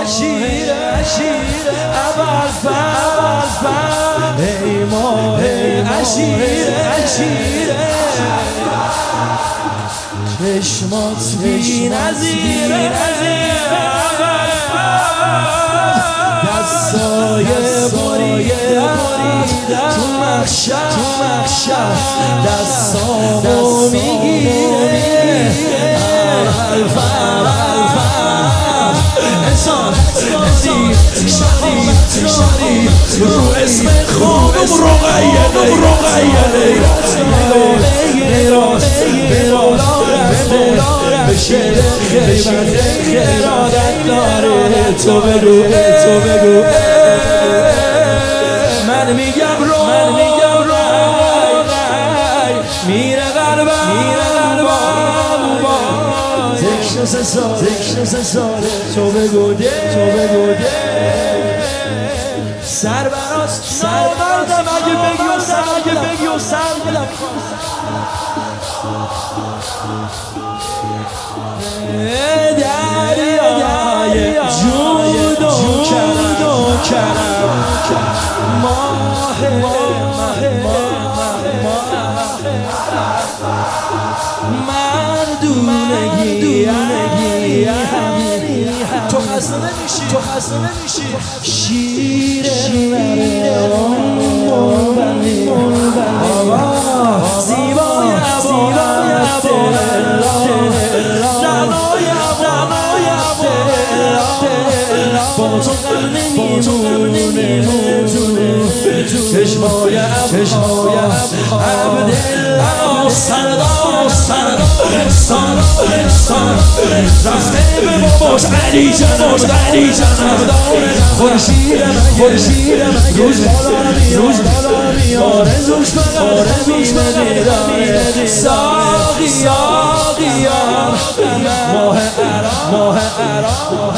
ای ماه عشیره چشمات بی نظیره دستای بریدن تو محشر دستامو میگیره انسان شادی رو اسم خودم رقیه به شعر خیرادت داره تو بگو من میگم میره قلبم ذکر سه ساله تو بگو سر براست نامردم اگه بگی و سر دلم دریای جود و کرم ماه مردونگی تو خسته نمیشی شیر زیبای با تو نمیمونه چشمای عبدالله سردار رفته به باباش علی جان خورشیدم روز بالا میاد آرزوش بقدر ساقیا ماه عراق